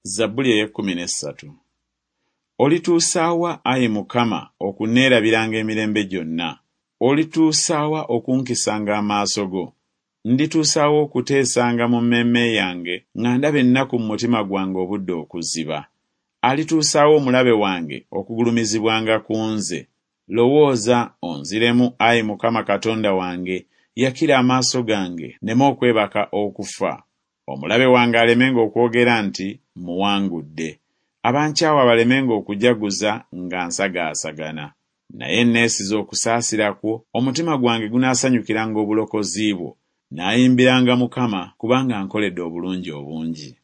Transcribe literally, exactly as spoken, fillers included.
Zabbuli ey'ekkumi n'essatu. Olituusaawa, Ayi Mukama, okunneerabiranga emirembe gyonna? Olituusaawa okunkisanga amaaso go? Ndituusaawa okuteesanga mu mmeeme yange nga ndaba ennaku mu mutima gwange obudde okuziba? Alituusaawa omulabe wange okugulumizibwanga ku nze? Lowooza onziremu, Ayi Mukama Katonda wange, yakira amaaso gange nneme okwebaka okufa. Omulabe wange alemenga okwogera nti muwangudde, abankyawa balemenga okujaguza nga nsagaasagana. Naye neesiza okusaasira kwo, omutima gwange gunaasanyukiranga obulokozi bwo, naayimbiranga Mukama kubanga nkoledde obulungi obungi.